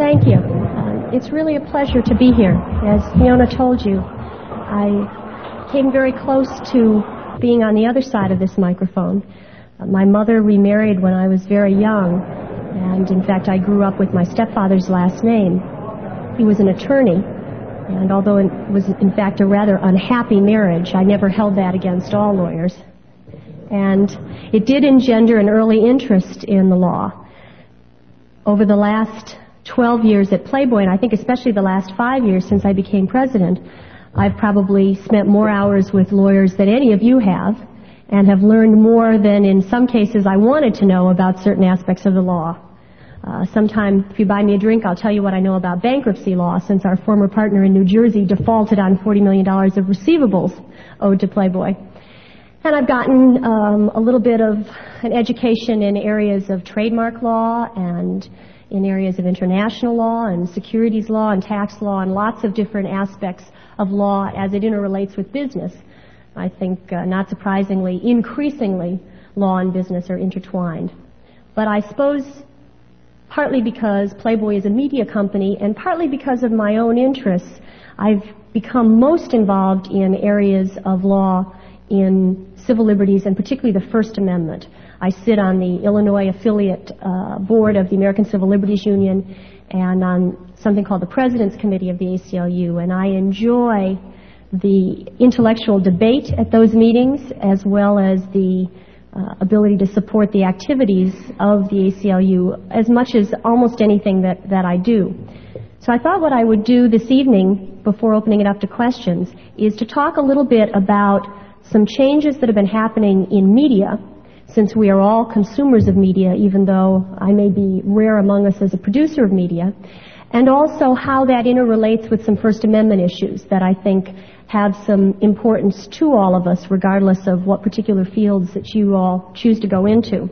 Thank you. It's really a pleasure to be here. As Fiona told you, I came very close to being on the other side of this microphone. My mother remarried when I was very young, and in fact I grew up with my stepfather's last name. He was an attorney, and although it was in fact a rather unhappy marriage, I never held that against all lawyers. And it did engender an early interest in the law. Over the last 12 years at Playboy, and I think especially the last 5 years since I became president, I've probably spent more hours with lawyers than any of you have, and have learned more than in some cases I wanted to know about certain aspects of the law. Sometime, if you buy me a drink, I'll tell you what I know about bankruptcy law, since our former partner in New Jersey defaulted on $40 million of receivables owed to Playboy. And I've gotten a little bit of an education in areas of trademark law and in areas of international law and securities law and tax law and lots of different aspects of law as it interrelates with business. I think, not surprisingly, increasingly, law and business are intertwined. But I suppose partly because Playboy is a media company and partly because of my own interests, I've become most involved in areas of law in civil liberties and particularly the First Amendment. I sit on the Illinois affiliate board of the American Civil Liberties Union and on something called the President's Committee of the ACLU, and I enjoy the intellectual debate at those meetings as well as the ability to support the activities of the ACLU as much as almost anything that I do. So I thought what I would do this evening before opening it up to questions is to talk a little bit about some changes that have been happening in media, since we are all consumers of media, even though I may be rare among us as a producer of media, and also how that interrelates with some First Amendment issues that I think have some importance to all of us, regardless of what particular fields that you all choose to go into.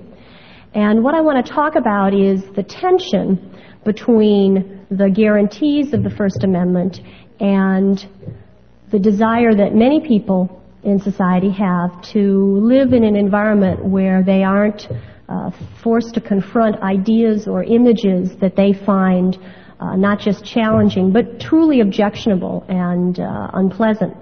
And what I want to talk about is the tension between the guarantees of the First Amendment and the desire that many people in society have to live in an environment where they aren't forced to confront ideas or images that they find not just challenging, but truly objectionable and unpleasant.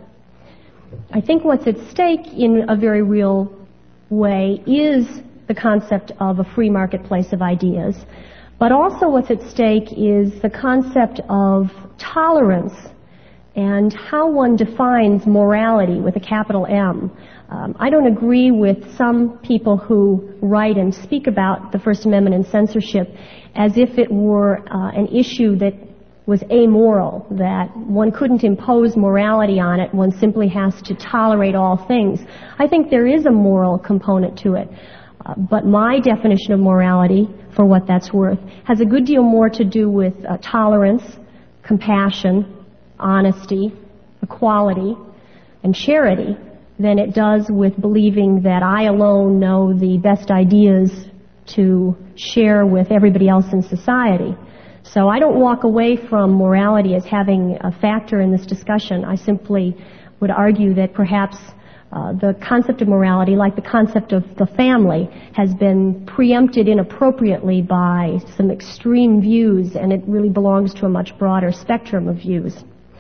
I think what's at stake in a very real way is the concept of a free marketplace of ideas, but also what's at stake is the concept of tolerance and how one defines morality with a capital M. I don't agree with some people who write and speak about the First Amendment and censorship as if it were an issue that was amoral, that one couldn't impose morality on it, one simply has to tolerate all things. I think there is a moral component to it, but my definition of morality, for what that's worth, has a good deal more to do with tolerance, compassion, honesty, equality, and charity than it does with believing that I alone know the best ideas to share with everybody else in society. So I don't walk away from morality as having a factor in this discussion. I simply would argue that perhaps the concept of morality, like the concept of the family, has been preempted inappropriately by some extreme views, and it really belongs to a much broader spectrum of views.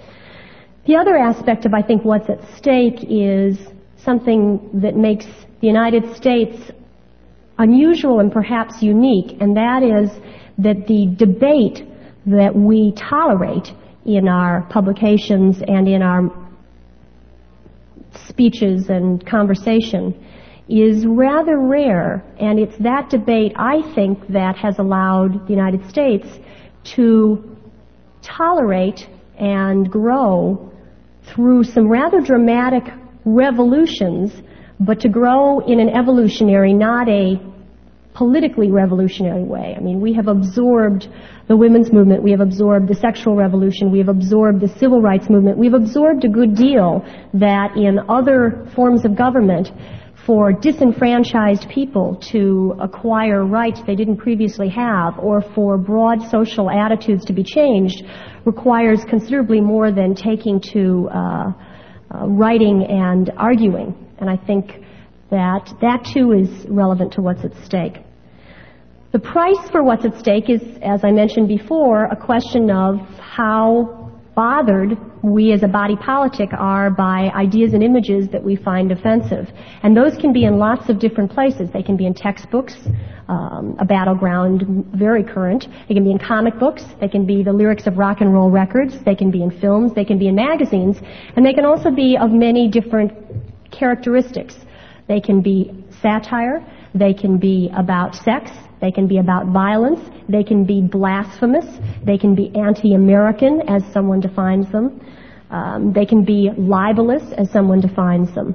The other aspect of, I think, what's at stake is something that makes the United States unusual and perhaps unique, and that is that the debate that we tolerate in our publications and in our speeches and conversation is rather rare, and it's that debate, I think, that has allowed the United States to tolerate and grow through some rather dramatic revolutions, but to grow in an evolutionary, not a politically revolutionary way. I mean, we have absorbed the women's movement, we have absorbed the sexual revolution, we have absorbed the civil rights movement, we've absorbed a good deal that in other forms of government for disenfranchised people to acquire rights they didn't previously have, or for broad social attitudes to be changed, requires considerably more than taking to writing and arguing. And I think that too is relevant to what's at stake. The price for what's at stake is, as I mentioned before, a question of how bothered we as a body politic are by ideas and images that we find offensive. And those can be in lots of different places. They can be in textbooks, a battleground very current. They can be in comic books. They can be the lyrics of rock and roll records. They can be in films. They can be in magazines. And they can also be of many different characteristics. They can be satire. They can be about sex. They can be about violence. They can be blasphemous. They can be anti-American, as someone defines them. They can be libelous, as someone defines them.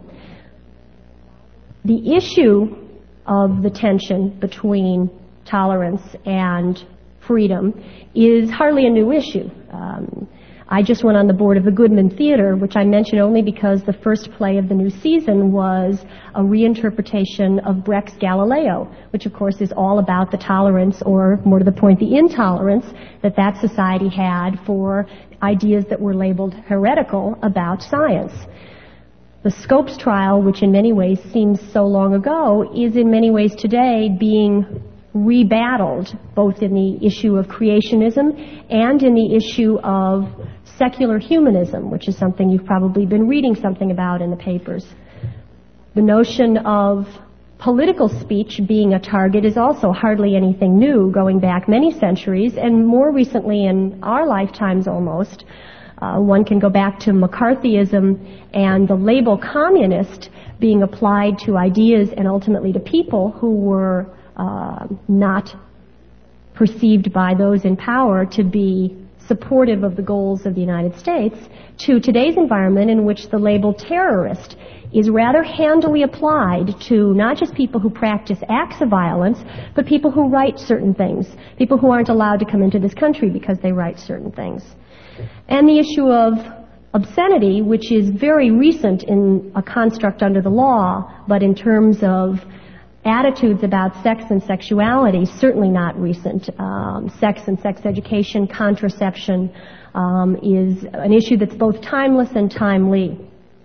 The issue of the tension between tolerance and freedom is hardly a new issue. I just went on the board of the Goodman Theater, which I mention only because the first play of the new season was a reinterpretation of Brecht's Galileo, which of course is all about the tolerance, or more to the point, the intolerance that that society had for ideas that were labeled heretical about science. The Scopes trial, which in many ways seems so long ago, is in many ways today being rebattled, both in the issue of creationism and in the issue of secular humanism, which is something you've probably been reading something about in the papers. The notion of political speech being a target is also hardly anything new, going back many centuries, and more recently in our lifetimes almost. One can go back to McCarthyism and the label communist being applied to ideas and ultimately to people who were not perceived by those in power to be supportive of the goals of the United States, to today's environment in which the label terrorist is rather handily applied to not just people who practice acts of violence, but people who write certain things, people who aren't allowed to come into this country because they write certain things. And the issue of obscenity, which is very recent in a construct under the law, but in terms of attitudes about sex and sexuality, certainly not recent. Sex and sex education, contraception is an issue that's both timeless and timely.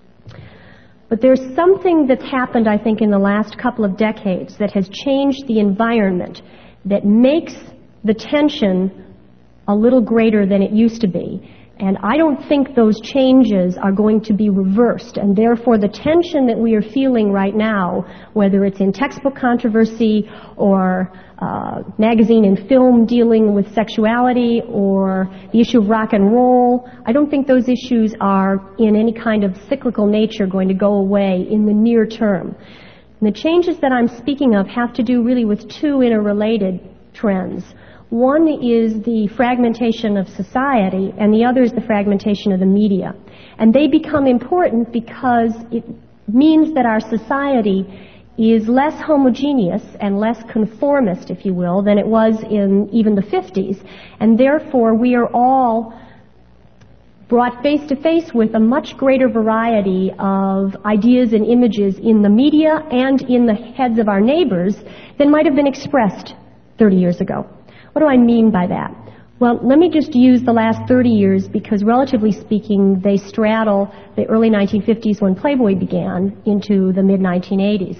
But there's something that's happened, I think, in the last couple of decades that has changed the environment, that makes the tension a little greater than it used to be. And I don't think those changes are going to be reversed. And therefore, the tension that we are feeling right now, whether it's in textbook controversy or magazine and film dealing with sexuality or the issue of rock and roll, I don't think those issues are in any kind of cyclical nature going to go away in the near term. And the changes that I'm speaking of have to do really with two interrelated trends. One is the fragmentation of society, and the other is the fragmentation of the media. And they become important because it means that our society is less homogeneous and less conformist, if you will, than it was in even the 50s. And therefore, we are all brought face to face with a much greater variety of ideas and images in the media and in the heads of our neighbors than might have been expressed 30 years ago. What do I mean by that? Well, let me just use the last 30 years because, relatively speaking, they straddle the early 1950s when Playboy began into the mid-1980s.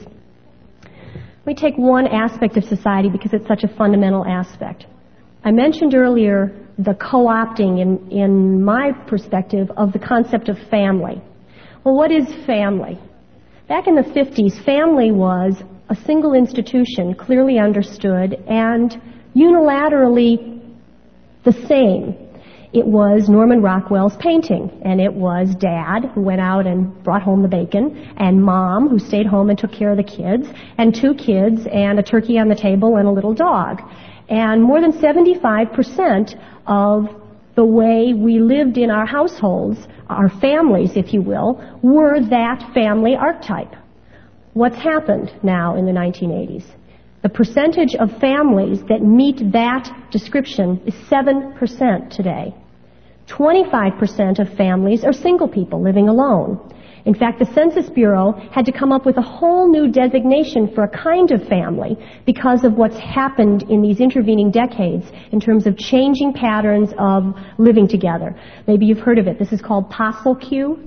Let me take one aspect of society because it's such a fundamental aspect. I mentioned earlier the co-opting, in my perspective, of the concept of family. Well, what is family? Back in the 50s, family was a single institution, clearly understood, and unilaterally the same. It was Norman Rockwell's painting, and it was Dad, who went out and brought home the bacon, and Mom, who stayed home and took care of the kids, and 2 kids, and a turkey on the table, and a little dog. And more than 75% of the way we lived in our households, our families, if you will, were that family archetype. What's happened now in the 1980s? The percentage of families that meet that description is 7% today. 25% of families are single people living alone. In fact, the Census Bureau had to come up with a whole new designation for a kind of family because of what's happened in these intervening decades in terms of changing patterns of living together. Maybe you've heard of it. This is called POSSLQ.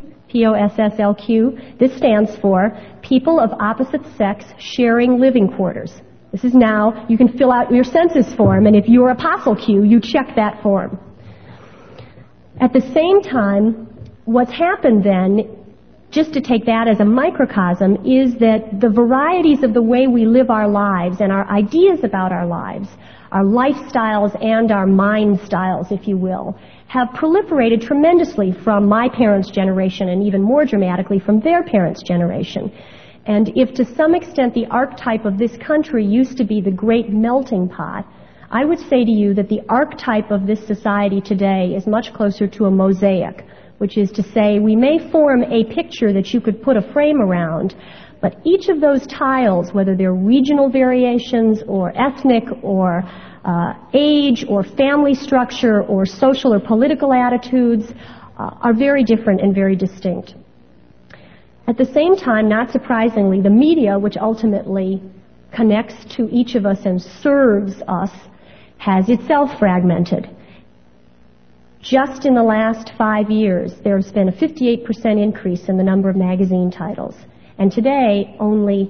P-O-S-S-L-Q. This stands for People of Opposite Sex Sharing Living Quarters. This is now, you can fill out your census form, and if you're Apostle Q, you check that form. At the same time, what's happened then, just to take that as a microcosm, is that the varieties of the way we live our lives and our ideas about our lives, our lifestyles and our mind styles, if you will, have proliferated tremendously from my parents' generation and even more dramatically from their parents' generation. And if to some extent the archetype of this country used to be the great melting pot, I would say to you that the archetype of this society today is much closer to a mosaic, which is to say we may form a picture that you could put a frame around, but each of those tiles, whether they're regional variations or ethnic or age or family structure or social or political attitudes, are very different and very distinct. At the same time, not surprisingly, the media, which ultimately connects to each of us and serves us, has itself fragmented. Just in the last 5 years, there's been a 58% increase in the number of magazine titles. And today, only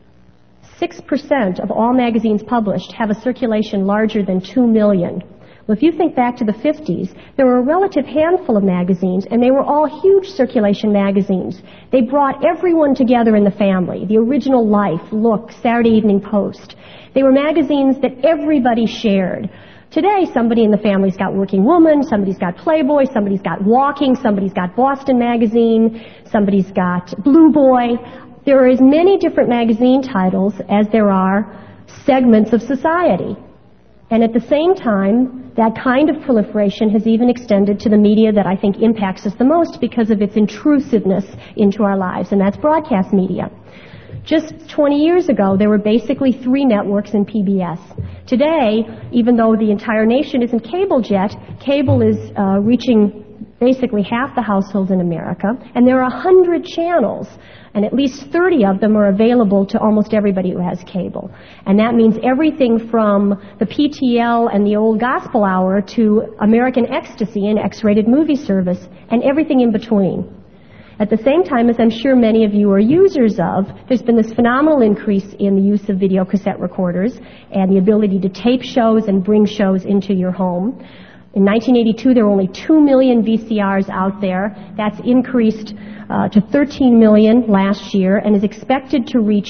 6% of all magazines published have a circulation larger than 2 million. Well, if you think back to the 50s, there were a relative handful of magazines, and they were all huge circulation magazines. They brought everyone together in the family. The Original Life, Look, Saturday Evening Post. They were magazines that everybody shared. Today, somebody in the family's got Working Woman, somebody's got Playboy, somebody's got Walking, somebody's got Boston Magazine, somebody's got Blue Boy. There are as many different magazine titles as there are segments of society. And at the same time, that kind of proliferation has even extended to the media that I think impacts us the most because of its intrusiveness into our lives, and that's broadcast media. Just 20 years ago, there were basically 3 networks in PBS. Today, even though the entire nation isn't cable yet, cable is reaching basically half the households in America, and there are 100 channels, and at least 30 of them are available to almost everybody who has cable. And that means everything from the PTL and the old gospel hour to American Ecstasy, an X-rated movie service, and everything in between. At the same time, as I'm sure many of you are users of, there's been this phenomenal increase in the use of video cassette recorders and the ability to tape shows and bring shows into your home. In 1982, there were only 2 million VCRs out there. That's increased to 13 million last year and is expected to reach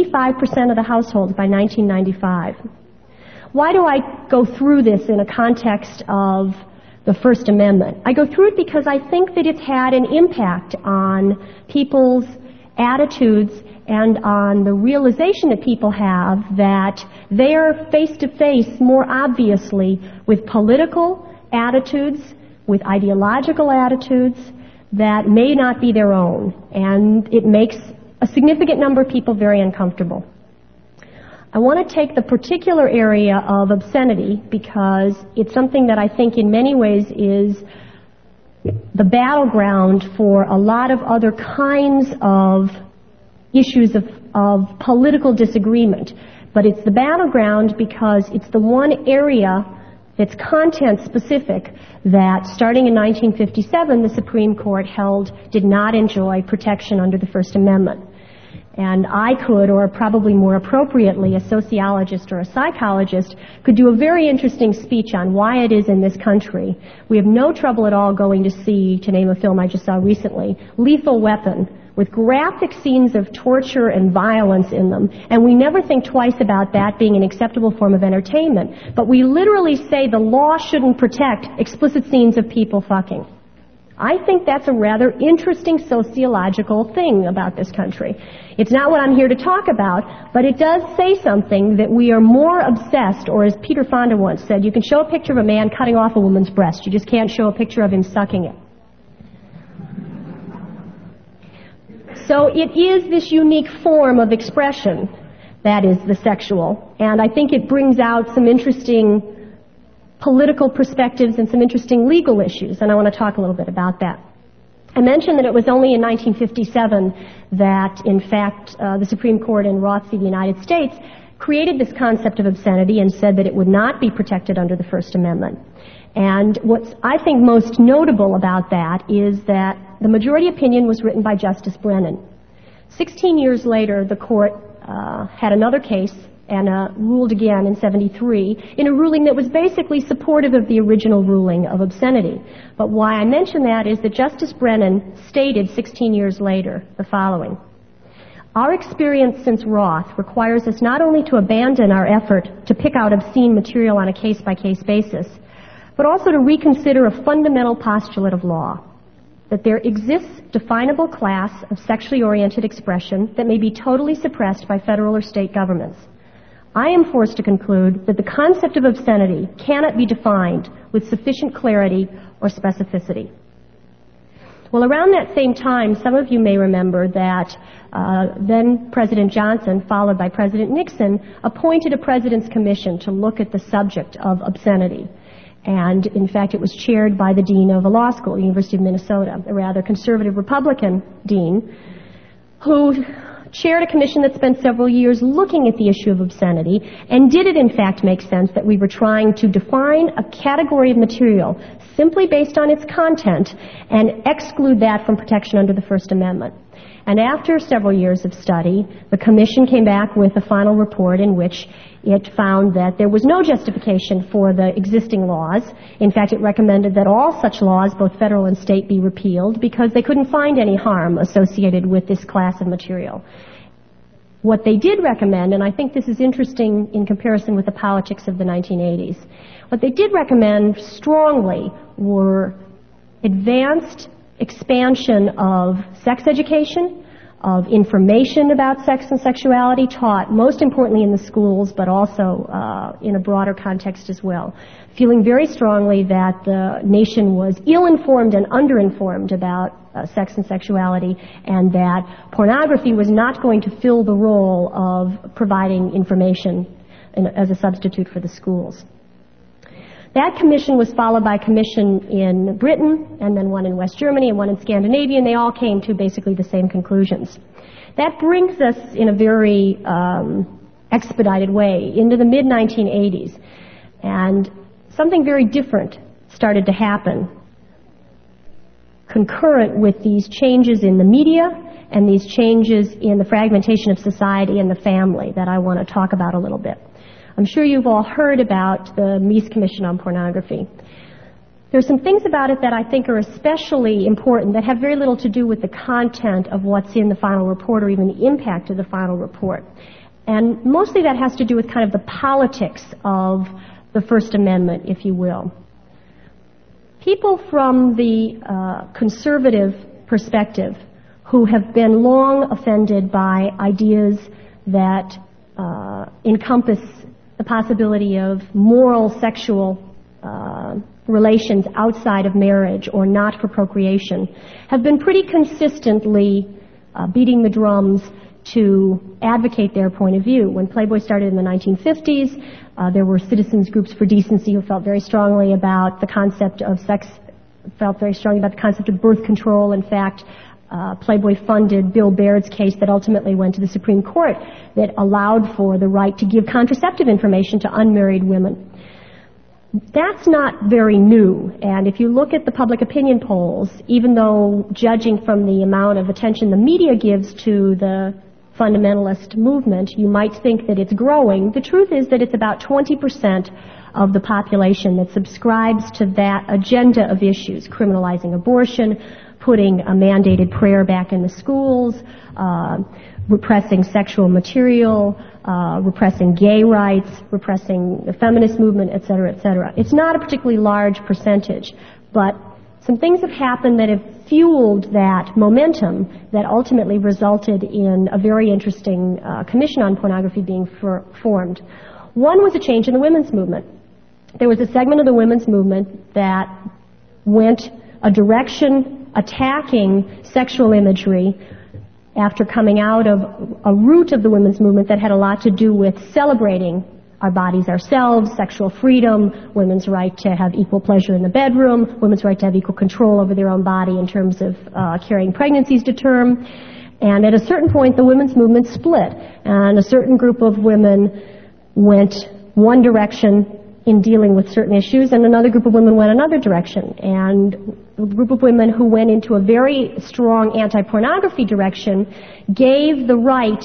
85% of the households by 1995. Why do I go through this in a context of the First Amendment? I go through it because I think that it's had an impact on people's attitudes and on the realization that people have that they are face to face more obviously with political attitudes, with ideological attitudes that may not be their own, and it makes a significant number of people very uncomfortable. I want to take the particular area of obscenity because it's something that I think in many ways is the battleground for a lot of other kinds of issues of political disagreement. But it's the battleground because it's the one area that's content specific that starting in 1957 the Supreme Court held did not enjoy protection under the First Amendment. And I could, or probably more appropriately, a sociologist or a psychologist, could do a very interesting speech on why it is in this country we have no trouble at all going to see, to name a film I just saw recently, Lethal Weapon, with graphic scenes of torture and violence in them, and we never think twice about that being an acceptable form of entertainment. But we literally say the law shouldn't protect explicit scenes of people fucking. I think that's a rather interesting sociological thing about this country. It's not what I'm here to talk about, but it does say something that we are more obsessed, or as Peter Fonda once said, you can show a picture of a man cutting off a woman's breast, you just can't show a picture of him sucking it. So it is this unique form of expression that is the sexual, and I think it brings out some interesting political perspectives and some interesting legal issues, and I want to talk a little bit about that. I mentioned that it was only in 1957 that, in fact, the Supreme Court in Roth v. the United States created this concept of obscenity and said that it would not be protected under the First Amendment. And what's, I think, most notable about that is that the majority opinion was written by Justice Brennan. 16 years later, the court had another case and ruled again in 73 in a ruling that was basically supportive of the original ruling of obscenity. But why I mention that is that Justice Brennan stated 16 years later the following: "Our experience since Roth requires us not only to abandon our effort to pick out obscene material on a case-by-case basis, but also to reconsider a fundamental postulate of law, that there exists definable class of sexually oriented expression that may be totally suppressed by federal or state governments. I am forced to conclude that the concept of obscenity cannot be defined with sufficient clarity or specificity." Well, around that same time, some of you may remember that then President Johnson, followed by President Nixon, appointed a President's Commission to look at the subject of obscenity. And, in fact, it was chaired by the dean of a law school, the University of Minnesota, a rather conservative Republican dean, who chaired a commission that spent several years looking at the issue of obscenity, and did it in fact make sense that we were trying to define a category of material simply based on its content and exclude that from protection under the First Amendment. And after several years of study, the commission came back with a final report in which it found that there was no justification for the existing laws. In fact, it recommended that all such laws, both federal and state, be repealed because they couldn't find any harm associated with this class of material. What they did recommend, and I think this is interesting in comparison with the politics of the 1980s, what they did recommend strongly were advanced expansion of sex education, of information about sex and sexuality taught most importantly in the schools, but also in a broader context as well. Feeling very strongly that the nation was ill-informed and under-informed about sex and sexuality, and that pornography was not going to fill the role of providing information as a substitute for the schools. That commission was followed by a commission in Britain, and then one in West Germany, and one in Scandinavia, and they all came to basically the same conclusions. That brings us in a very expedited way into the mid-1980s, and something very different started to happen concurrent with these changes in the media and these changes in the fragmentation of society and the family that I want to talk about a little bit. I'm sure you've all heard about the Meese Commission on Pornography. There's some things about it that I think are especially important that have very little to do with the content of what's in the final report or even the impact of the final report. And mostly that has to do with kind of the politics of the First Amendment, if you will. People from the conservative perspective who have been long offended by ideas that encompass the possibility of moral sexual relations outside of marriage or not for procreation have been pretty consistently beating the drums to advocate their point of view. When Playboy started in the 1950s, there were citizens groups for decency who felt very strongly about the concept of sex, felt very strongly about the concept of birth control. In fact, Playboy funded Bill Baird's case that ultimately went to the Supreme Court that allowed for the right to give contraceptive information to unmarried women. That's not very new, and if you look at the public opinion polls, even though judging from the amount of attention the media gives to the fundamentalist movement, you might think that it's growing, the truth is that it's about 20% of the population that subscribes to that agenda of issues, criminalizing abortion, putting a mandated prayer back in the schools, repressing sexual material, repressing gay rights, repressing the feminist movement, et cetera, et cetera. It's not a particularly large percentage, but some things have happened that have fueled that momentum that ultimately resulted in a very interesting commission on pornography being formed. One was a change in the women's movement. There was a segment of the women's movement that went a direction attacking sexual imagery after coming out of a root of the women's movement that had a lot to do with celebrating our bodies ourselves, sexual freedom, women's right to have equal pleasure in the bedroom, women's right to have equal control over their own body in terms of carrying pregnancies to term. And at a certain point, the women's movement split, and a certain group of women went one direction in dealing with certain issues, and another group of women went another direction. And a group of women who went into a very strong anti-pornography direction gave the right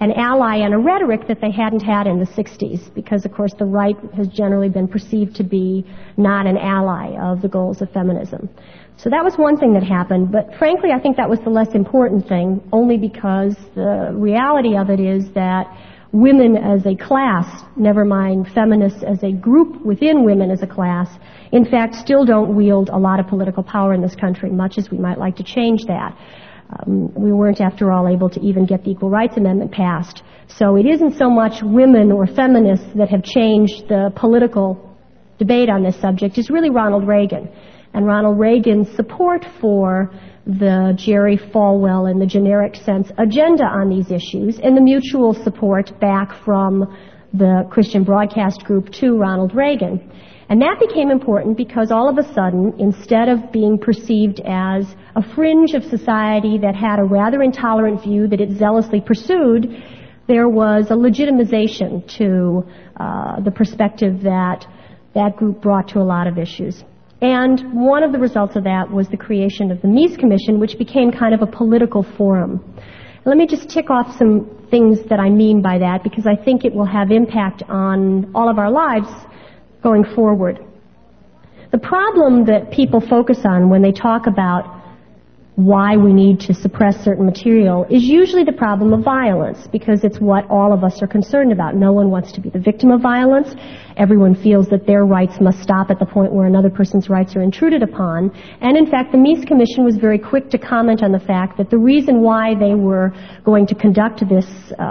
an ally and a rhetoric that they hadn't had in the 60s, because, of course, the right has generally been perceived to be not an ally of the goals of feminism. So that was one thing that happened, but frankly I think that was the less important thing, only because the reality of it is that women as a class, never mind feminists as a group within women as a class, in fact still don't wield a lot of political power in this country, much as we might like to change that. We weren't, after all, able to even get the Equal Rights Amendment passed. So it isn't so much women or feminists that have changed the political debate on this subject. It's really Ronald Reagan. And Ronald Reagan's support for the Jerry Falwell, in the generic sense, agenda on these issues, and the mutual support back from the Christian Broadcast Group to Ronald Reagan. And that became important because all of a sudden, instead of being perceived as a fringe of society that had a rather intolerant view that it zealously pursued, there was a legitimization to the perspective that that group brought to a lot of issues. And one of the results of that was the creation of the Mies Commission, which became kind of a political forum. Let me just tick off some things that I mean by that, because I think it will have impact on all of our lives going forward. The problem that people focus on when they talk about why we need to suppress certain material is usually the problem of violence, because it's what all of us are concerned about. No one wants to be the victim of violence. Everyone feels that their rights must stop at the point where another person's rights are intruded upon. And in fact, the Mies Commission was very quick to comment on the fact that the reason why they were going to conduct this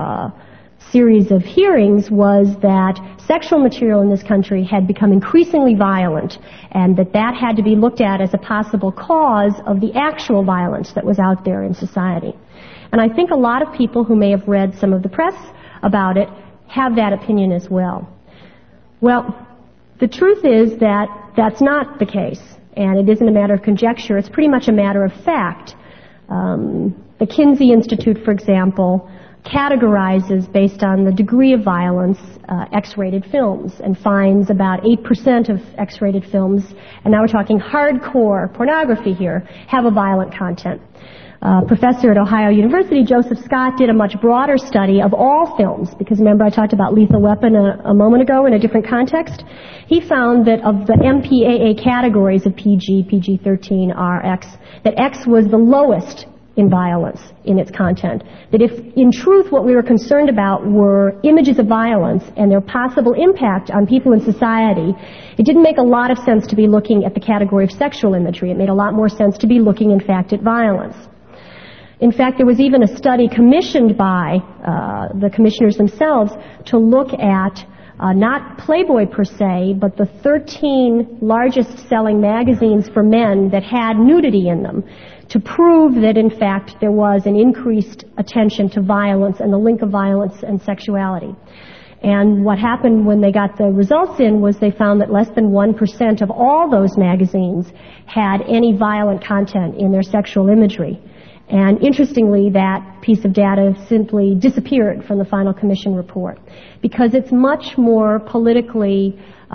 series of hearings was that sexual material in this country had become increasingly violent, and that that had to be looked at as a possible cause of the actual violence that was out there in society. And I think a lot of people who may have read some of the press about it have that opinion as well. Well, the truth is that that's not the case, and it isn't a matter of conjecture. It's pretty much a matter of fact. The Kinsey Institute, for example, categorizes, based on the degree of violence, X-rated films, and finds about 8% of X-rated films, and now we're talking hardcore pornography here, have a violent content. Professor at Ohio University, Joseph Scott, did a much broader study of all films, because remember I talked about Lethal Weapon a moment ago in a different context? He found that of the MPAA categories of PG, PG-13, R, X, that X was the lowest in violence in its content. That if, in truth, what we were concerned about were images of violence and their possible impact on people in society, it didn't make a lot of sense to be looking at the category of sexual imagery. It made a lot more sense to be looking, in fact, at violence. In fact, there was even a study commissioned by the commissioners themselves to look at not Playboy per se, but the 13 largest selling magazines for men that had nudity in them, to prove that, in fact, there was an increased attention to violence and the link of violence and sexuality. And what happened when they got the results in was they found that less than 1% of all those magazines had any violent content in their sexual imagery. And interestingly, that piece of data simply disappeared from the final commission report, because it's much more politically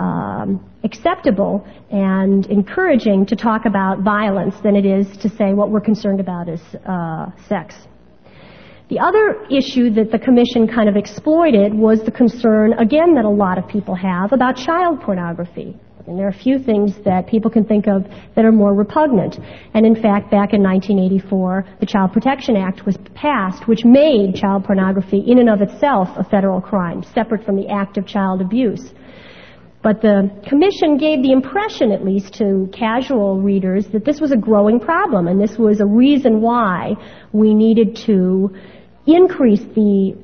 acceptable and encouraging to talk about violence than it is to say what we're concerned about is sex. The other issue that the commission kind of exploited was the concern, again, that a lot of people have about child pornography. And there are a few things that people can think of that are more repugnant. And in fact, back in 1984, the Child Protection Act was passed, which made child pornography in and of itself a federal crime, separate from the act of child abuse. But the commission gave the impression, at least to casual readers, that this was a growing problem, and this was a reason why we needed to increase the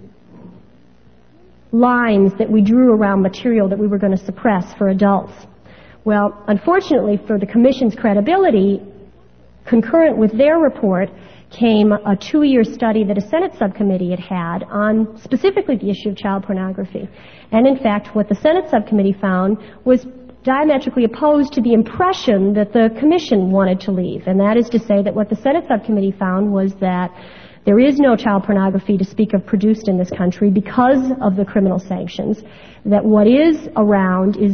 lines that we drew around material that we were going to suppress for adults. Well, unfortunately for the commission's credibility, concurrent with their report came a 2-year study that a Senate subcommittee had on specifically the issue of child pornography. And in fact, what the Senate subcommittee found was diametrically opposed to the impression that the commission wanted to leave. And that is to say that what the Senate subcommittee found was that there is no child pornography to speak of produced in this country because of the criminal sanctions, that what is around is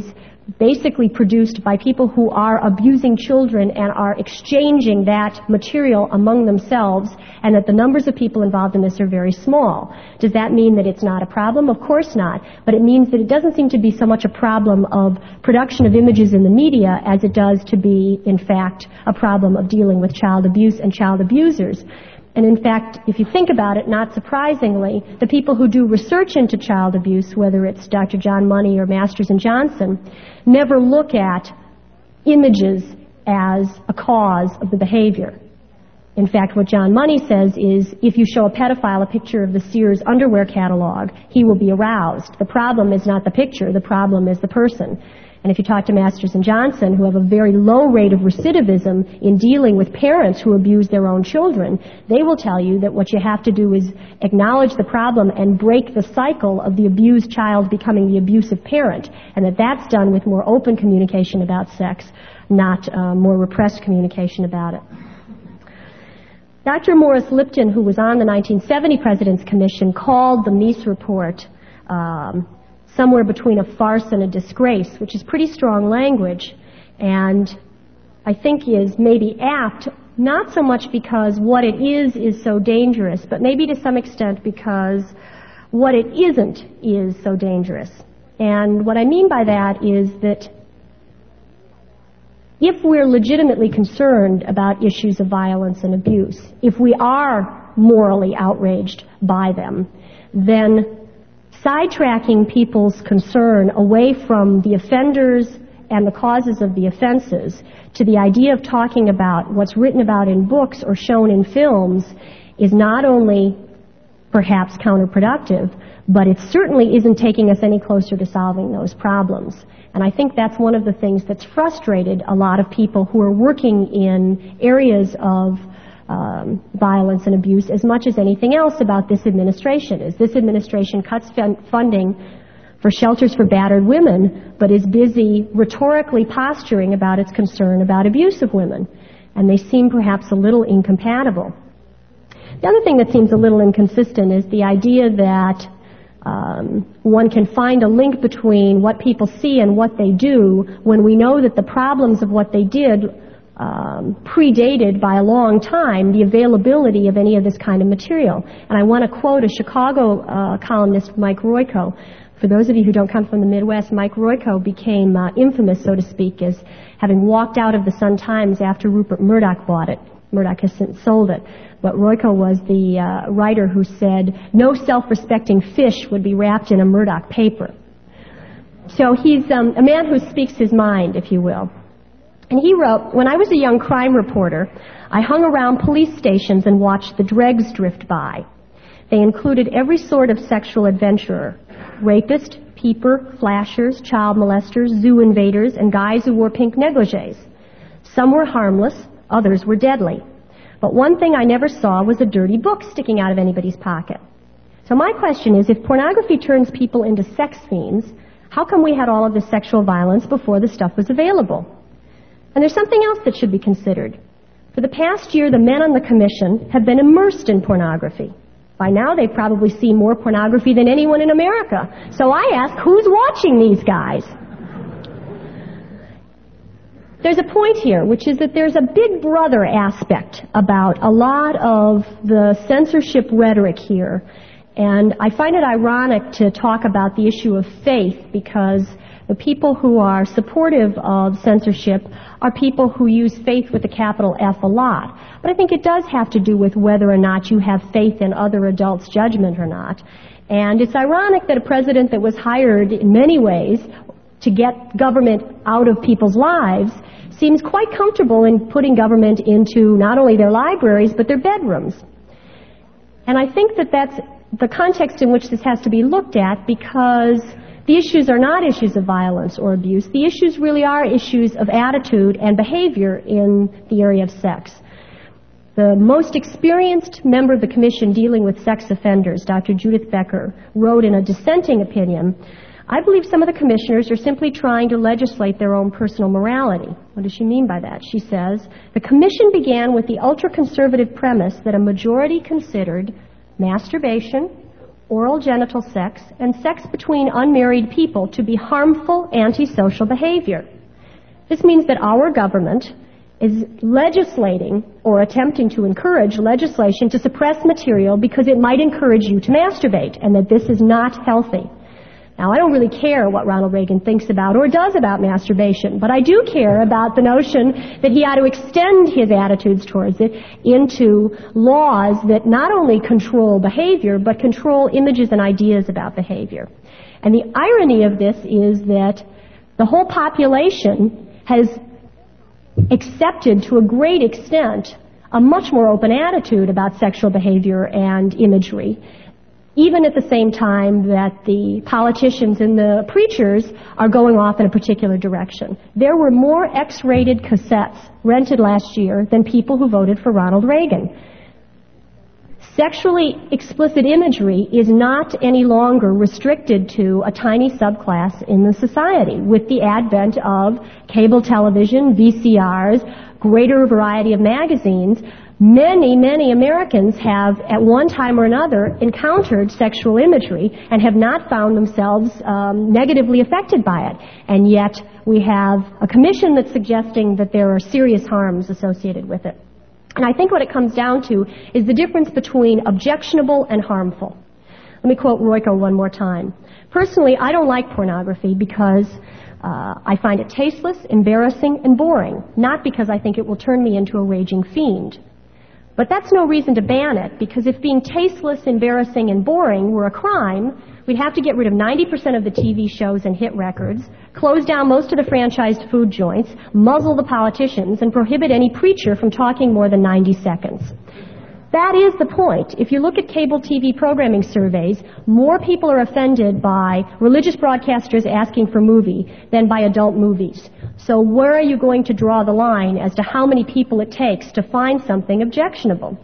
basically produced by people who are abusing children and are exchanging that material among themselves, and that the numbers of people involved in this are very small. Does that mean that it's not a problem? Of course not. But it means that it doesn't seem to be so much a problem of production of images in the media as it does to be, in fact, a problem of dealing with child abuse and child abusers. And in fact, if you think about it, not surprisingly, the people who do research into child abuse, whether it's Dr. John Money or Masters and Johnson, never look at images as a cause of the behavior. In fact, what John Money says is, if you show a pedophile a picture of the Sears underwear catalog, he will be aroused. The problem is not the picture, the problem is the person. And if you talk to Masters and Johnson, who have a very low rate of recidivism in dealing with parents who abuse their own children, they will tell you that what you have to do is acknowledge the problem and break the cycle of the abused child becoming the abusive parent, and that that's done with more open communication about sex, not more repressed communication about it. Dr. Morris Lipton, who was on the 1970 President's Commission, called the Meese report somewhere between a farce and a disgrace, which is pretty strong language, and I think is maybe apt, not so much because what it is so dangerous, but maybe to some extent because what it isn't is so dangerous. And what I mean by that is that if we're legitimately concerned about issues of violence and abuse, if we are morally outraged by them, then sidetracking people's concern away from the offenders and the causes of the offenses to the idea of talking about what's written about in books or shown in films is not only perhaps counterproductive, but it certainly isn't taking us any closer to solving those problems. And I think that's one of the things that's frustrated a lot of people who are working in areas of violence and abuse as much as anything else about this administration. Is this administration cuts funding for shelters for battered women, but is busy rhetorically posturing about its concern about abuse of women. And they seem perhaps a little incompatible. The other thing that seems a little inconsistent is the idea that one can find a link between what people see and what they do when we know that the problems of what they did predated by a long time the availability of any of this kind of material. And I want to quote a Chicago columnist, Mike Royko. For those of you who don't come from the Midwest, Mike Royko became infamous, so to speak, as having walked out of the Sun-Times after Rupert Murdoch bought it. Murdoch has since sold it. But Royko was the writer who said, no self-respecting fish would be wrapped in a Murdoch paper. So he's a man who speaks his mind, if you will. And he wrote, when I was a young crime reporter, I hung around police stations and watched the dregs drift by. They included every sort of sexual adventurer: rapist, peeper, flashers, child molesters, zoo invaders, and guys who wore pink negligees. Some were harmless, others were deadly. But one thing I never saw was a dirty book sticking out of anybody's pocket. So my question is, if pornography turns people into sex fiends, how come we had all of this sexual violence before the stuff was available? And there's something else that should be considered. For the past year, the men on the commission have been immersed in pornography. By now, they've probably seen more pornography than anyone in America. So I ask, who's watching these guys? There's a point here, which is that there's a big brother aspect about a lot of the censorship rhetoric here. And I find it ironic to talk about the issue of faith, because the people who are supportive of censorship are people who use faith with a capital F a lot. But I think it does have to do with whether or not you have faith in other adults' judgment or not. And it's ironic that a president that was hired in many ways to get government out of people's lives seems quite comfortable in putting government into not only their libraries but their bedrooms. And I think that that's the context in which this has to be looked at, because the issues are not issues of violence or abuse. The issues really are issues of attitude and behavior in the area of sex. The most experienced member of the commission dealing with sex offenders, Dr. Judith Becker, wrote in a dissenting opinion, I believe some of the commissioners are simply trying to legislate their own personal morality. What does she mean by that? She says, the commission began with the ultra-conservative premise that a majority considered masturbation, oral genital sex, and sex between unmarried people to be harmful antisocial behavior. This means that our government is legislating or attempting to encourage legislation to suppress material because it might encourage you to masturbate, and that this is not healthy. Now, I don't really care what Ronald Reagan thinks about or does about masturbation, but I do care about the notion that he ought to extend his attitudes towards it into laws that not only control behavior, but control images and ideas about behavior. And the irony of this is that the whole population has accepted to a great extent a much more open attitude about sexual behavior and imagery, even at the same time that the politicians and the preachers are going off in a particular direction. There were more X-rated cassettes rented last year than people who voted for Ronald Reagan. Sexually explicit imagery is not any longer restricted to a tiny subclass in the society. With the advent of cable television, VCRs, greater variety of magazines, many Americans have, at one time or another, encountered sexual imagery and have not found themselves negatively affected by it. And yet we have a commission that's suggesting that there are serious harms associated with it. And I think what it comes down to is the difference between objectionable and harmful. Let me quote Royko one more time. Personally, I don't like pornography because I find it tasteless, embarrassing, and boring, not because I think it will turn me into a raging fiend. But that's no reason to ban it, because if being tasteless, embarrassing, and boring were a crime, we'd have to get rid of 90% of the TV shows and hit records, close down most of the franchised food joints, muzzle the politicians, and prohibit any preacher from talking more than 90 seconds. That is the point. If you look at cable TV programming surveys, more people are offended by religious broadcasters asking for movie than by adult movies. So where are you going to draw the line as to how many people it takes to find something objectionable?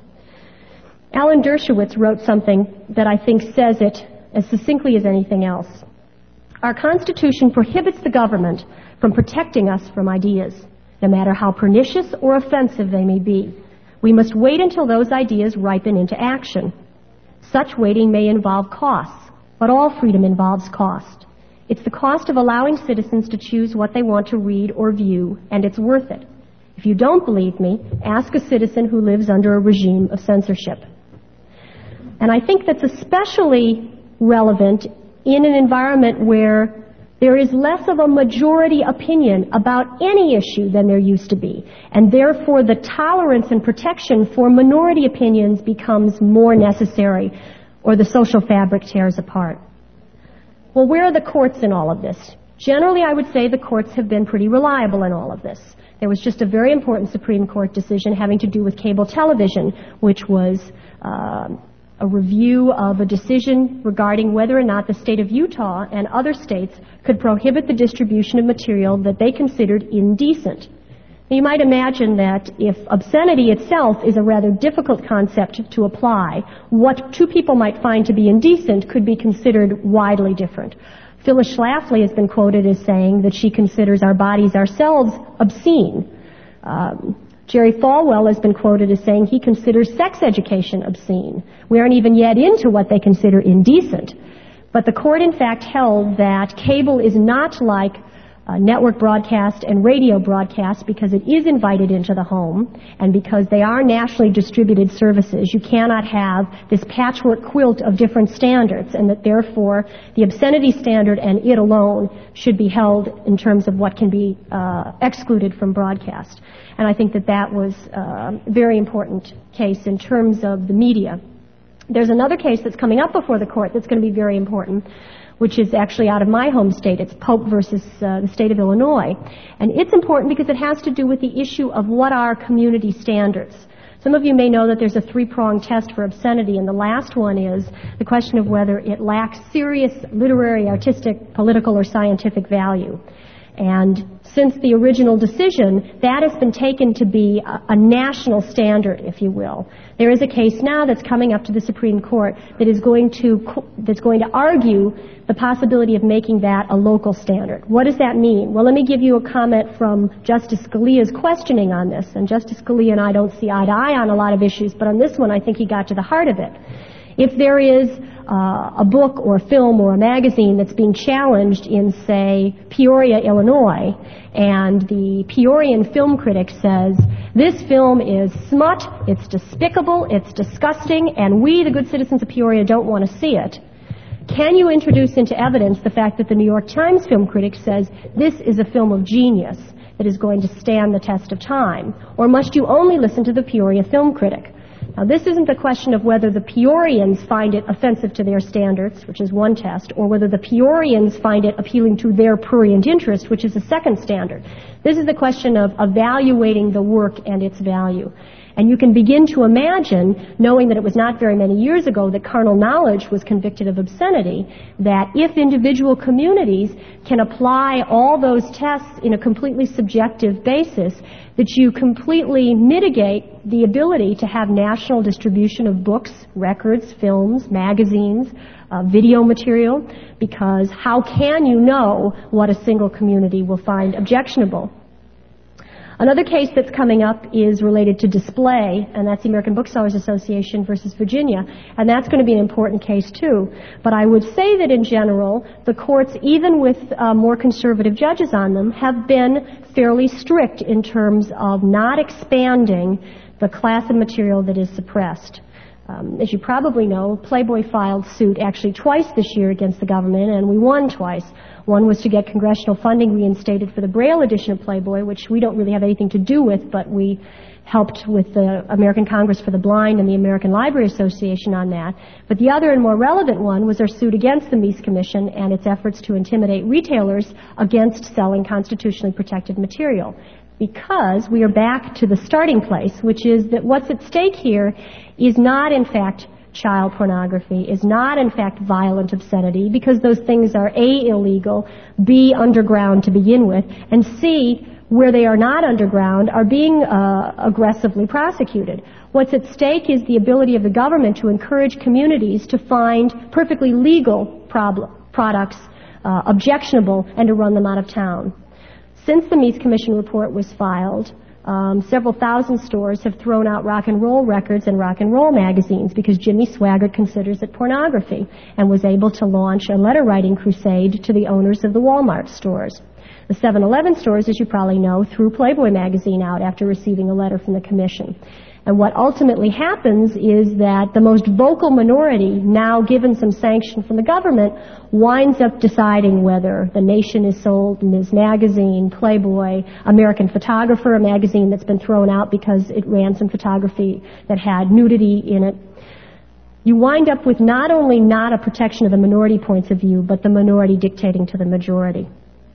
Alan Dershowitz wrote something that I think says it as succinctly as anything else. Our Constitution prohibits the government from protecting us from ideas, no matter how pernicious or offensive they may be. We must wait until those ideas ripen into action. Such waiting may involve costs, but all freedom involves cost. It's the cost of allowing citizens to choose what they want to read or view, and it's worth it. If you don't believe me, ask a citizen who lives under a regime of censorship. And I think that's especially relevant in an environment where there is less of a majority opinion about any issue than there used to be, and therefore the tolerance and protection for minority opinions becomes more necessary, or the social fabric tears apart. Well, where are the courts in all of this? Generally, I would say the courts have been pretty reliable in all of this. There was just a very important Supreme Court decision having to do with cable television, which was a review of a decision regarding whether or not the state of Utah and other states could prohibit the distribution of material that they considered indecent. Now, you might imagine that if obscenity itself is a rather difficult concept to apply, what two people might find to be indecent could be considered widely different. Phyllis Schlafly has been quoted as saying that she considers our bodies ourselves obscene. Jerry Falwell has been quoted as saying he considers sex education obscene. We aren't even yet into what they consider indecent. But the court, in fact, held that cable is not like network broadcast and radio broadcast because it is invited into the home, and because they are nationally distributed services. You cannot have this patchwork quilt of different standards, and that therefore the obscenity standard and it alone should be held in terms of what can be excluded from broadcast. And I think that that was a very important case in terms of the media. There's another case that's coming up before the court that's going to be very important, which is actually out of my home state. It's Pope versus the state of Illinois. And it's important because it has to do with the issue of what are community standards. Some of you may know that there's a three-pronged test for obscenity, and the last one is the question of whether it lacks serious literary, artistic, political, or scientific value. And since the original decision, that has been taken to be a national standard, if you will. There is a case now that's coming up to the Supreme Court that is going to argue the possibility of making that a local standard. What does that mean? Well, let me give you a comment from Justice Scalia's questioning on this. And Justice Scalia and I don't see eye to eye on a lot of issues, but on this one I think he got to the heart of it. If there is a book or a film or a magazine that's being challenged in, say, Peoria, Illinois, and the Peorian film critic says, this film is smut, it's despicable, it's disgusting, and we, the good citizens of Peoria, don't want to see it, can you introduce into evidence the fact that the New York Times film critic says, this is a film of genius that is going to stand the test of time? Or must you only listen to the Peoria film critic? Now, this isn't the question of whether the Peorians find it offensive to their standards, which is one test, or whether the Peorians find it appealing to their prurient interest, which is a second standard. This is the question of evaluating the work and its value. And you can begin to imagine, knowing that it was not very many years ago that carnal knowledge was convicted of obscenity, that if individual communities can apply all those tests in a completely subjective basis, that you completely mitigate the ability to have national distribution of books, records, films, magazines, video material, because how can you know what a single community will find objectionable? Another case that's coming up is related to display, and that's the American Booksellers Association versus Virginia, and that's going to be an important case too. But I would say that in general, the courts, even with more conservative judges on them, have been fairly strict in terms of not expanding the class of material that is suppressed. As you probably know, Playboy filed suit actually twice this year against the government, and we won twice. One was to get congressional funding reinstated for the Braille edition of Playboy, which we don't really have anything to do with, but we helped with the American Congress for the Blind and the American Library Association on that. But the other and more relevant one was our suit against the Meese Commission and its efforts to intimidate retailers against selling constitutionally protected material. Because we are back to the starting place, which is that what's at stake here is not, in fact, child pornography, is not, in fact, violent obscenity, because those things are A, illegal, B, underground to begin with, and C, where they are not underground, are being aggressively prosecuted. What's at stake is the ability of the government to encourage communities to find perfectly legal products objectionable and to run them out of town. Since the Meese Commission report was filed, several thousand stores have thrown out rock and roll records and rock and roll magazines because Jimmy Swaggart considers it pornography and was able to launch a letter-writing crusade to the owners of the Walmart stores. The 7-Eleven stores, as you probably know, threw Playboy magazine out after receiving a letter from the Commission. And what ultimately happens is that the most vocal minority, now given some sanction from the government, winds up deciding whether The Nation is sold, Ms. Magazine, Playboy, American Photographer, a magazine that's been thrown out because it ran some photography that had nudity in it. You wind up with not only not a protection of the minority points of view, but the minority dictating to the majority.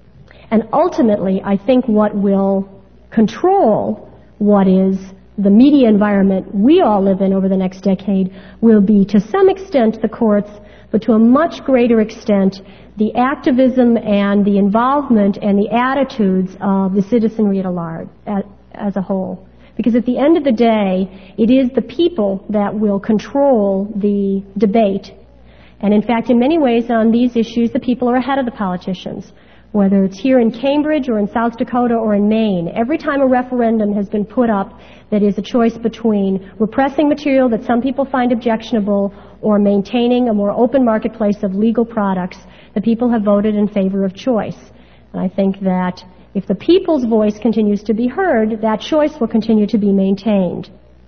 And ultimately, I think what will control what is the media environment we all live in over the next decade will be, to some extent, the courts, but to a much greater extent, the activism and the involvement and the attitudes of the citizenry at large, as a whole. Because at the end of the day, it is the people that will control the debate. And in fact, in many ways on these issues, the people are ahead of the politicians. Whether it's here in Cambridge or in South Dakota or in Maine, every time a referendum has been put up that is a choice between repressing material that some people find objectionable or maintaining a more open marketplace of legal products, the people have voted in favor of choice. And I think that if the people's voice continues to be heard, that choice will continue to be maintained.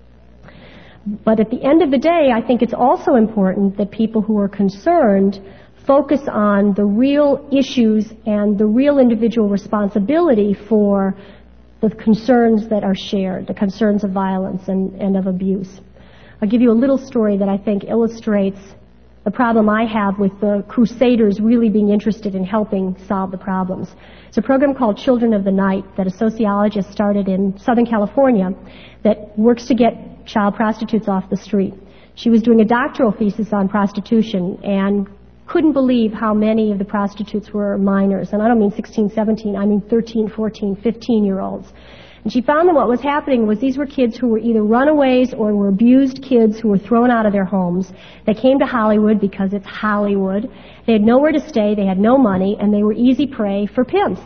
But at the end of the day, I think it's also important that people who are concerned focus on the real issues and the real individual responsibility for the concerns that are shared, the concerns of violence and of abuse. I'll give you a little story that I think illustrates the problem I have with the Crusaders really being interested in helping solve the problems. It's a program called Children of the Night that a sociologist started in Southern California that works to get child prostitutes off the street. She was doing a doctoral thesis on prostitution and couldn't believe how many of the prostitutes were minors. And I don't mean 16, 17, I mean 13, 14, 15-year-olds. And she found that what was happening was these were kids who were either runaways or were abused kids who were thrown out of their homes. They came to Hollywood because it's Hollywood. They had nowhere to stay, they had no money, and they were easy prey for pimps.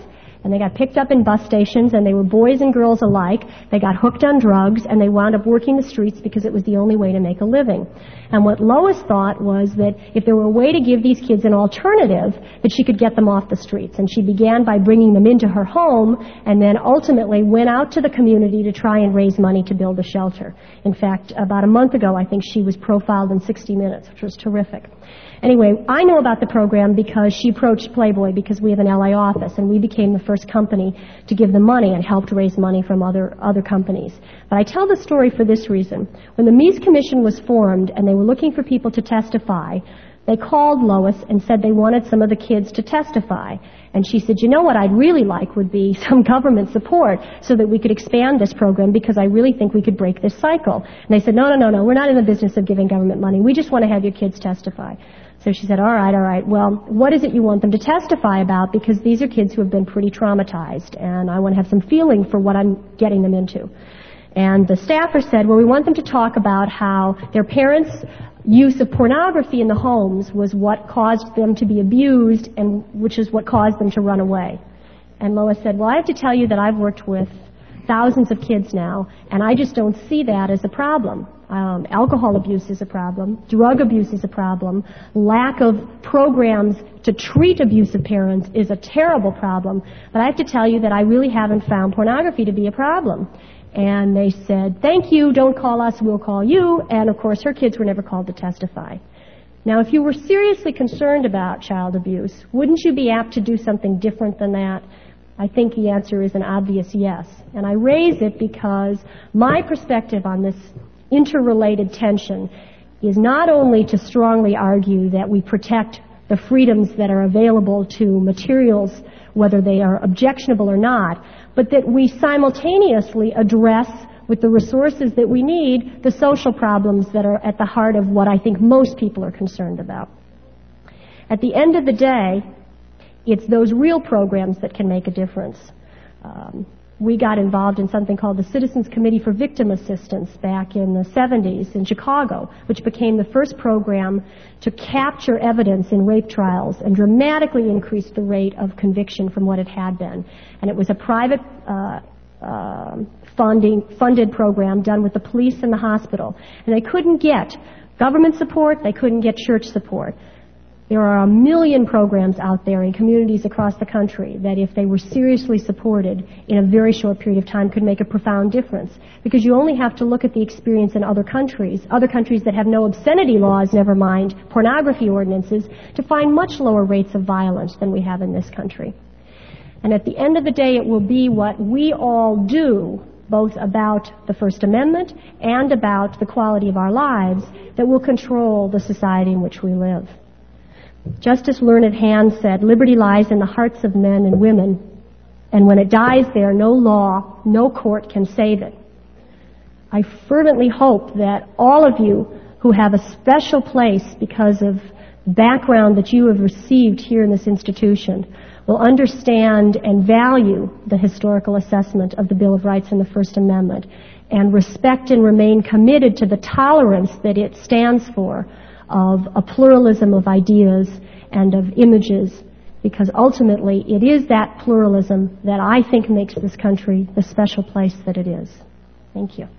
And they got picked up in bus stations, and they were boys and girls alike. They got hooked on drugs, and they wound up working the streets because it was the only way to make a living. And what Lois thought was that if there were a way to give these kids an alternative, that she could get them off the streets. And she began by bringing them into her home, and then ultimately went out to the community to try and raise money to build a shelter. In fact, about a month ago, I think she was profiled in 60 Minutes, which was terrific. Anyway, I know about the program because she approached Playboy because we have an LA office, and we became the first company to give them money and helped raise money from other companies. But I tell the story for this reason. When the Mies Commission was formed and they were looking for people to testify, they called Lois and said they wanted some of the kids to testify. And she said, you know what I'd really like would be some government support so that we could expand this program because I really think we could break this cycle. And they said, no, we're not in the business of giving government money. We just want to have your kids testify. So she said, all right. Well, what is it you want them to testify about? Because these are kids who have been pretty traumatized, and I want to have some feeling for what I'm getting them into. And the staffer said, well, we want them to talk about how their parents' use of pornography in the homes was what caused them to be abused, and which is what caused them to run away. And Lois said, well, I have to tell you that I've worked with thousands of kids now, and I just don't see that as a problem. Alcohol abuse is a problem. Drug abuse is a problem. Lack of programs to treat abusive parents is a terrible problem. But I have to tell you that I really haven't found pornography to be a problem. And they said, thank you, don't call us, we'll call you. And, of course, her kids were never called to testify. Now, if you were seriously concerned about child abuse, wouldn't you be apt to do something different than that? I think the answer is an obvious yes. And I raise it because my perspective on this interrelated tension is not only to strongly argue that we protect the freedoms that are available to materials, whether they are objectionable or not, but that we simultaneously address with the resources that we need the social problems that are at the heart of what I think most people are concerned about. At the end of the day, it's those real programs that can make a difference. We got involved in something called the Citizens Committee for Victim Assistance back in the 70s in Chicago, which became the first program to capture evidence in rape trials and dramatically increase the rate of conviction from what it had been. And it was a private funded program done with the police and the hospital. And they couldn't get government support, they couldn't get church support. There are a million programs out there in communities across the country that if they were seriously supported in a very short period of time could make a profound difference. Because you only have to look at the experience in other countries that have no obscenity laws, never mind pornography ordinances, to find much lower rates of violence than we have in this country. And at the end of the day, it will be what we all do, both about the First Amendment and about the quality of our lives, that will control the society in which we live. Justice Learned Hand said, liberty lies in the hearts of men and women, and when it dies there, no law, no court can save it. I fervently hope that all of you who have a special place because of background that you have received here in this institution will understand and value the historical assessment of the Bill of Rights and the First Amendment and respect and remain committed to the tolerance that it stands for of a pluralism of ideas and of images, because ultimately it is that pluralism that I think makes this country the special place that it is. Thank you.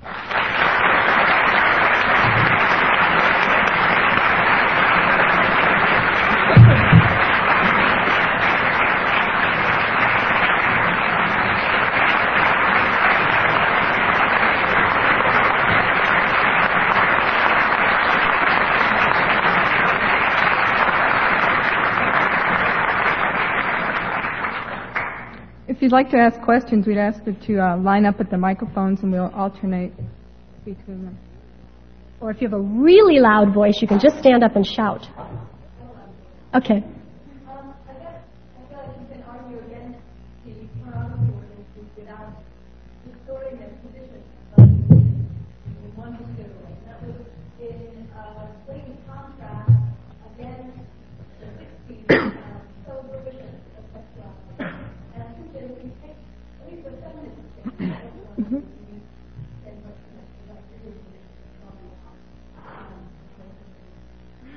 If you'd like to ask questions, we'd ask you to line up at the microphones and we'll alternate between them. Or if you have a really loud voice, you can just stand up and shout. Okay. I feel like you can argue against the pornography ordinances without distorting their position in one particular way. That was in blatant contrast against the 60s prohibition of sexuality. And I think that if we take at least the feminist thing,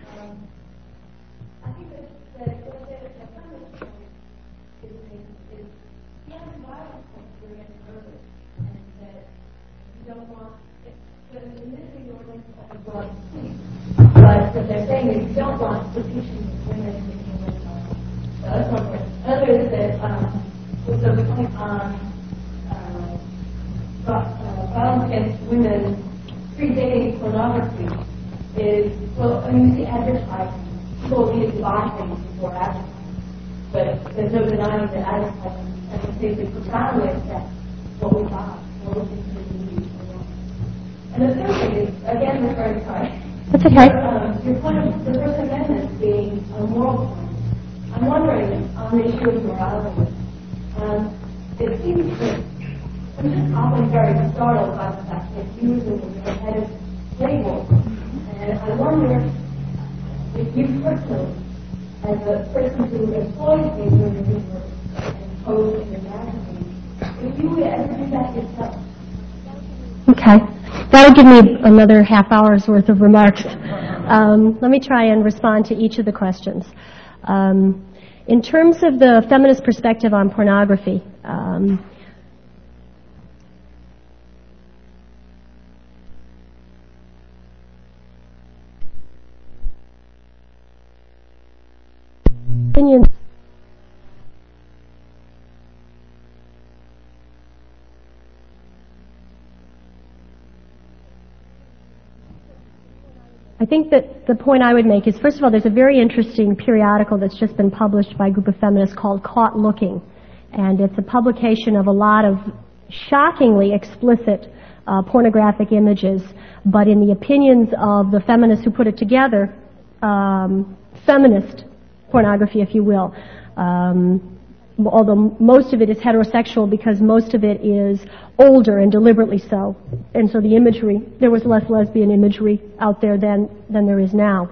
I think that the feminist point is on violence against women predating pornography is, well, I mean, you see advertising. People will need to buy things before advertising. But there's no denying that advertising and things that profoundly affect what we buy, what we consider to be. And the third thing is, again, referring to That's okay. your point of the First Amendment being a moral point. I'm wondering on the issue of morality. It seems that I'm just often very startled by the fact that you as a head of label. And I wonder if you personally, as a person who employs these individuals and pose in your magazine, if you would ever do that yourself. Okay. That'll give me another half hour's worth of remarks. Let me try and respond to each of the questions. In terms of the feminist perspective on pornography, opinions. I think that the point I would make is, first of all, there's a very interesting periodical that's just been published by a group of feminists called Caught Looking. And it's a publication of a lot of shockingly explicit pornographic images, but in the opinions of the feminists who put it together, feminist pornography, if you will. Although most of it is heterosexual because most of it is older and deliberately so. And so the imagery, there was less lesbian imagery out there than there is now.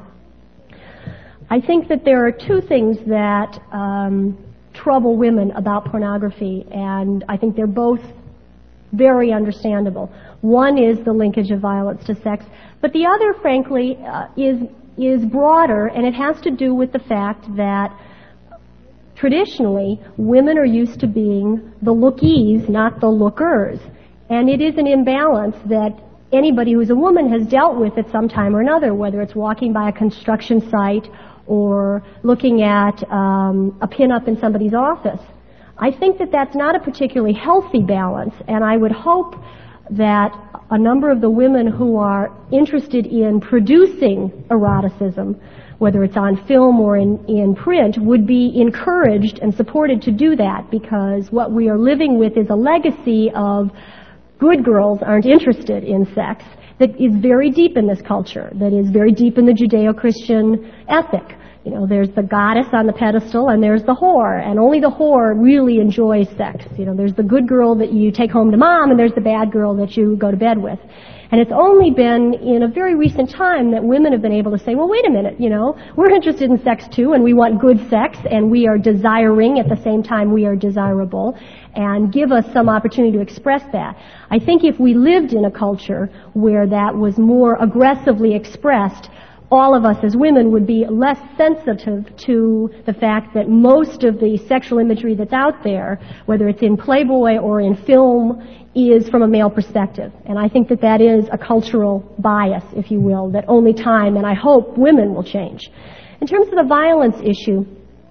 I think that there are two things that trouble women about pornography, and I think they're both very understandable. One is the linkage of violence to sex, but the other, frankly, is broader, and it has to do with the fact that traditionally, women are used to being the lookies, not the lookers. And it is an imbalance that anybody who's a woman has dealt with at some time or another, whether it's walking by a construction site or looking at a pin-up in somebody's office. I think that that's not a particularly healthy balance, and I would hope that a number of the women who are interested in producing eroticism, whether it's on film or in print, would be encouraged and supported to do that, because what we are living with is a legacy of good girls aren't interested in sex that is very deep in this culture, that is very deep in the Judeo-Christian ethic. You know, there's the goddess on the pedestal and there's the whore, and only the whore really enjoys sex. You know, there's the good girl that you take home to mom, and there's the bad girl that you go to bed with. And it's only been in a very recent time that women have been able to say, well, wait a minute, you know, we're interested in sex too, and we want good sex, and we are desiring at the same time we are desirable, and give us some opportunity to express that. I think if we lived in a culture where that was more aggressively expressed, all of us as women would be less sensitive to the fact that most of the sexual imagery that's out there, whether it's in Playboy or in film, is from a male perspective. And I think that that is a cultural bias, if you will, that only time, and I hope, women will change. In terms of the violence issue,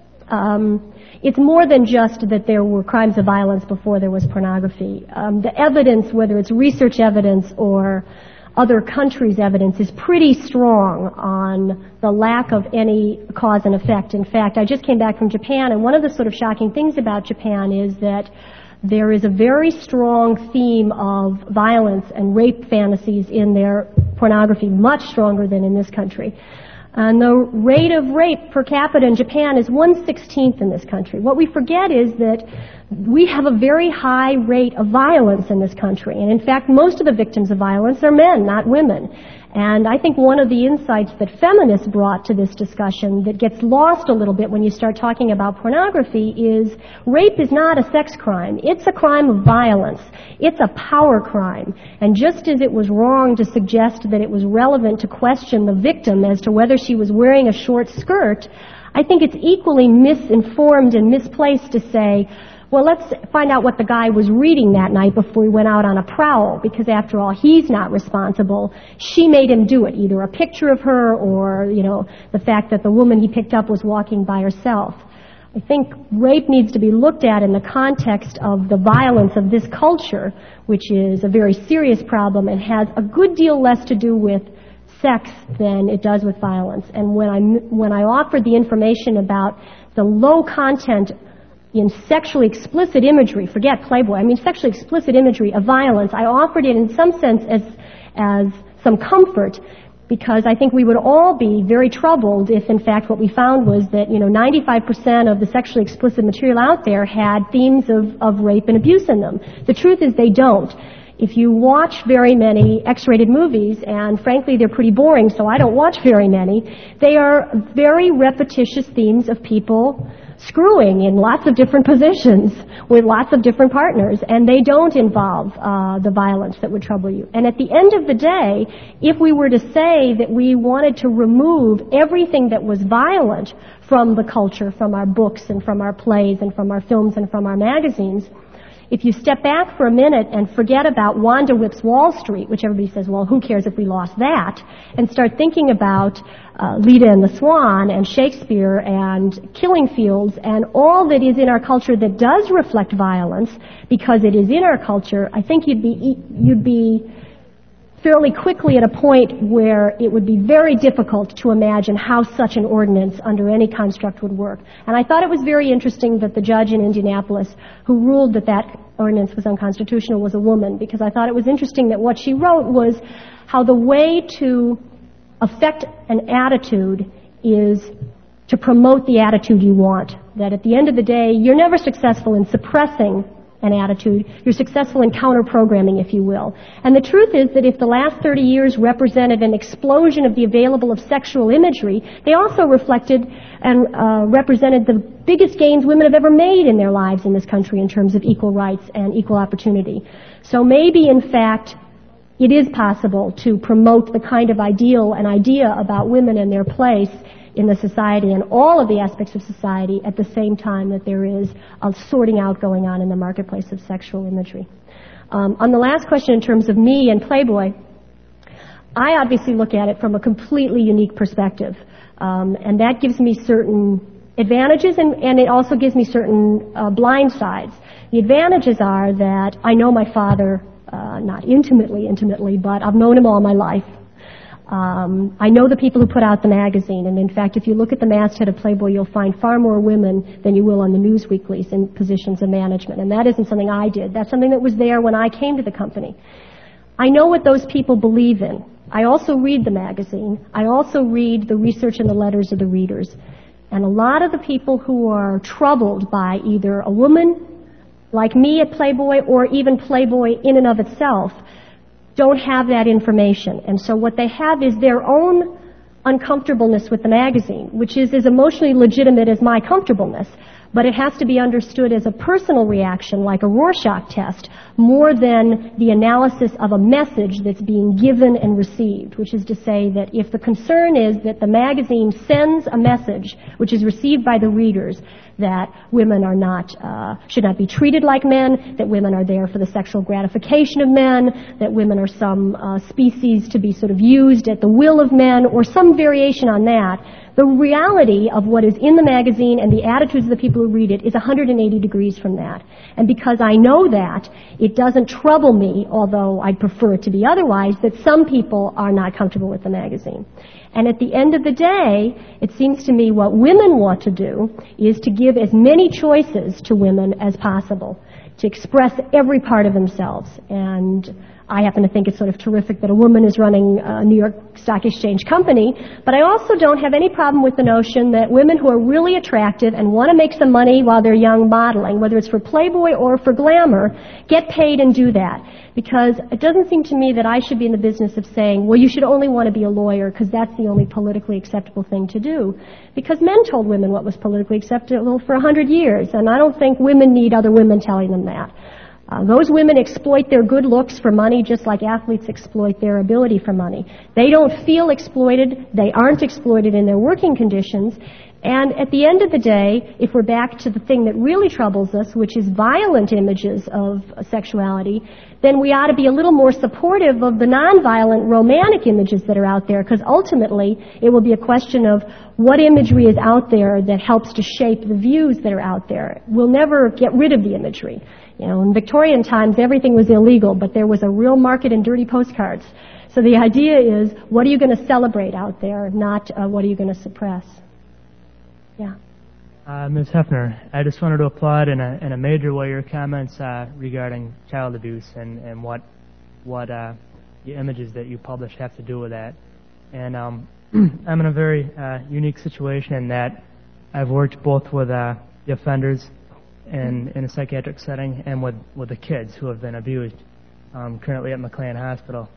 it's more than just that there were crimes of violence before there was pornography. The evidence, whether it's research evidence or other countries' evidence, is pretty strong on the lack of any cause and effect. In fact, I just came back from Japan, and one of the sort of shocking things about Japan is that there is a very strong theme of violence and rape fantasies in their pornography, much stronger than in this country. And the rate of rape per capita in Japan is 1/16 in this country. What we forget is that we have a very high rate of violence in this country. And in fact, most of the victims of violence are men, not women. And I think one of the insights that feminists brought to this discussion that gets lost a little bit when you start talking about pornography is rape is not a sex crime. It's a crime of violence. It's a power crime. And just as it was wrong to suggest that it was relevant to question the victim as to whether she was wearing a short skirt, I think it's equally misinformed and misplaced to say, well, let's find out what the guy was reading that night before he went out on a prowl, because after all, he's not responsible. She made him do it, either a picture of her or, you know, the fact that the woman he picked up was walking by herself. I think rape needs to be looked at in the context of the violence of this culture, which is a very serious problem and has a good deal less to do with sex than it does with violence. And when I offered the information about the low content in sexually explicit imagery, forget Playboy, I mean sexually explicit imagery of violence, I offered it in some sense as some comfort, because I think we would all be very troubled if, in fact, what we found was that, 95% of the sexually explicit material out there had themes of rape and abuse in them. The truth is they don't. If you watch very many X-rated movies, and frankly they're pretty boring, so I don't watch very many, they are very repetitious themes of people screwing in lots of different positions with lots of different partners, and they don't involve the violence that would trouble you. And at the end of the day, if we were to say that we wanted to remove everything that was violent from the culture, from our books and from our plays and from our films and from our magazines, if you step back for a minute and forget about Wanda Whip's Wall Street, which everybody says, well, who cares if we lost that, and start thinking about Leda and the Swan and Shakespeare and Killing Fields and all that is in our culture that does reflect violence because it is in our culture, I think you'd be fairly quickly at a point where it would be very difficult to imagine how such an ordinance under any construct would work. And I thought it was very interesting that the judge in Indianapolis who ruled that that ordinance was unconstitutional was a woman, because I thought it was interesting that what she wrote was how the way to affect an attitude is to promote the attitude you want. That at the end of the day, you're never successful in suppressing an attitude. You're successful in counter-programming, if you will. And the truth is that if the last 30 years represented an explosion of the available of sexual imagery, they also reflected and represented the biggest gains women have ever made in their lives in this country in terms of equal rights and equal opportunity. So maybe, in fact, it is possible to promote the kind of ideal and idea about women and their place in the society and all of the aspects of society at the same time that there is a sorting out going on in the marketplace of sexual imagery. On the last question in terms of me and Playboy, I obviously look at it from a completely unique perspective. And that gives me certain advantages and it also gives me certain blind sides. The advantages are that I know my father, not intimately, but I've known him all my life. I know the people who put out the magazine, and in fact, if you look at the masthead of Playboy, you'll find far more women than you will on the news weeklies in positions of management, and that isn't something I did. That's something that was there when I came to the company. I know what those people believe in. I also read the magazine. I also read the research and the letters of the readers. And a lot of the people who are troubled by either a woman like me at Playboy or even Playboy in and of itself don't have that information. And so what they have is their own uncomfortableness with the magazine, which is as emotionally legitimate as my comfortableness. But it has to be understood as a personal reaction, like a Rorschach test, more than the analysis of a message that's being given and received, which is to say that if the concern is that the magazine sends a message which is received by the readers that women are not, should not be treated like men, that women are there for the sexual gratification of men, that women are some species to be sort of used at the will of men, or some variation on that, the reality of what is in the magazine and the attitudes of the people who read it is 180 degrees from that. And because I know that, it doesn't trouble me, although I'd prefer it to be otherwise, that some people are not comfortable with the magazine. And at the end of the day, it seems to me what women want to do is to give as many choices to women as possible, to express every part of themselves. And I happen to think it's sort of terrific that a woman is running a New York Stock Exchange company, but I also don't have any problem with the notion that women who are really attractive and want to make some money while they're young modeling, whether it's for Playboy or for glamour, get paid and do that. Because it doesn't seem to me that I should be in the business of saying, well, you should only want to be a lawyer because that's the only politically acceptable thing to do. Because men told women what was politically acceptable for 100 years, and I don't think women need other women telling them that. Those women exploit their good looks for money just like athletes exploit their ability for money. They don't feel exploited. They aren't exploited in their working conditions. And at the end of the day, if we're back to the thing that really troubles us, which is violent images of sexuality, then we ought to be a little more supportive of the nonviolent romantic images that are out there, because ultimately it will be a question of what imagery is out there that helps to shape the views that are out there. We'll never get rid of the imagery. You know, in Victorian times, everything was illegal, but there was a real market in dirty postcards. So the idea is, what are you going to celebrate out there, not what are you going to suppress? Yeah. Ms. Hefner, I just wanted to applaud in a major way your comments regarding child abuse and what the images that you publish have to do with that. And I'm in a very unique situation in that I've worked both with the offenders in a psychiatric setting and with the kids who have been abused, currently at McLean Hospital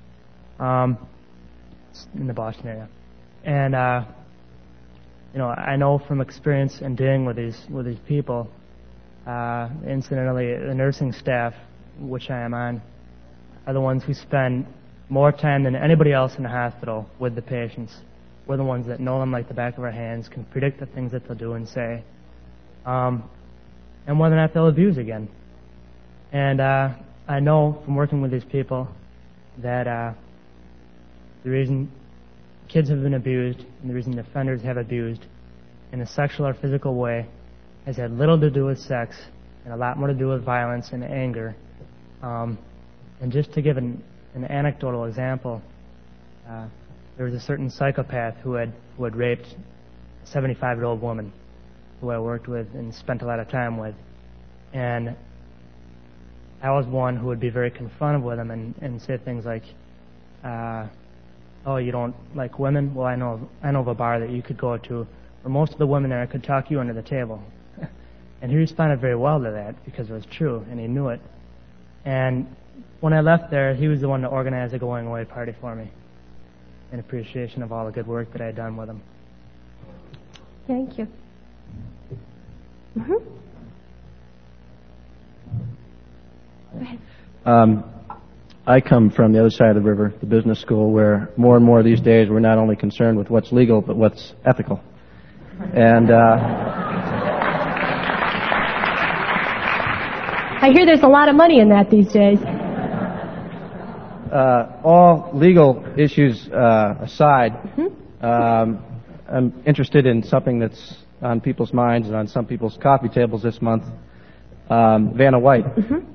in the Boston area. And you know, I know from experience in dealing with these people, incidentally, the nursing staff, which I am on, are the ones who spend more time than anybody else in the hospital with the patients. We're the ones that know them like the back of our hands, can predict the things that they'll do and say, and whether or not they'll abuse again. And I know from working with these people that the reason kids have been abused and the reason the offenders have abused in a sexual or physical way has had little to do with sex and a lot more to do with violence and anger. And just to give an anecdotal example, there was a certain psychopath who had raped a 75-year-old woman who I worked with and spent a lot of time with. And I was one who would be very confrontive with him and say things like, oh, you don't like women? Well, I know of a bar that you could go to where most of the women there could talk you under the table. And he responded very well to that because it was true, and he knew it. And when I left there, he was the one to organize a going-away party for me in appreciation of all the good work that I had done with him. Thank you. Mm-hmm. Go ahead. I come from the other side of the river, the business school, where more and more these days we're not only concerned with what's legal, but what's ethical. And I hear there's a lot of money in that these days. All legal issues aside, I'm interested in something that's on people's minds and on some people's coffee tables this month. Vanna White.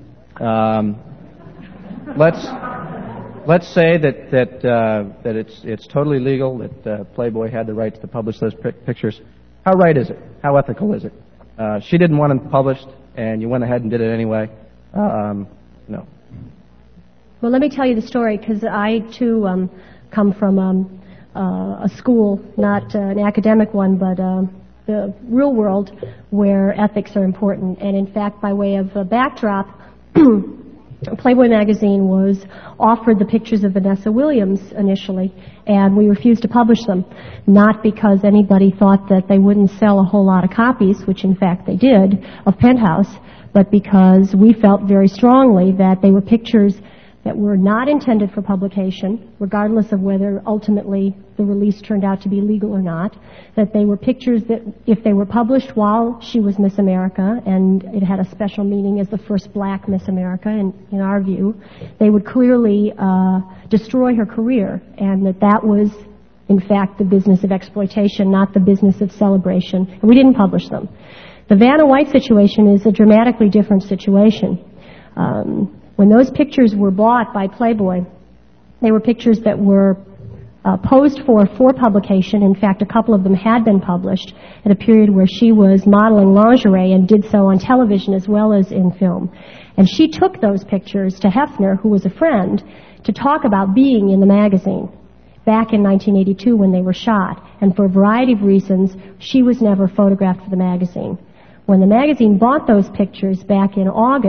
Let's say that it's totally legal that Playboy had the rights to publish those pictures. How right is it? How ethical is it? She didn't want them published, and you went ahead and did it anyway. No. Well, let me tell you the story, because I too come from a school, not an academic one, but the real world where ethics are important. And in fact, by way of a backdrop, Playboy magazine was offered the pictures of Vanessa Williams initially, and we refused to publish them, not because anybody thought that they wouldn't sell a whole lot of copies, which in fact they did, of Penthouse, but because we felt very strongly that they were pictures that were not intended for publication, regardless of whether ultimately the release turned out to be legal or not, that they were pictures that, if they were published while she was Miss America, and it had a special meaning as the first black Miss America, in our view, they would clearly destroy her career, and that was, in fact, the business of exploitation, not the business of celebration, and we didn't publish them. The Vanna White situation is a dramatically different situation. When those pictures were bought by Playboy, they were pictures that were posed for publication. In fact, a couple of them had been published at a period where she was modeling lingerie and did so on television as well as in film. And she took those pictures to Hefner, who was a friend, to talk about being in the magazine back in 1982 when they were shot. And for a variety of reasons, she was never photographed for the magazine. When the magazine bought those pictures back in August,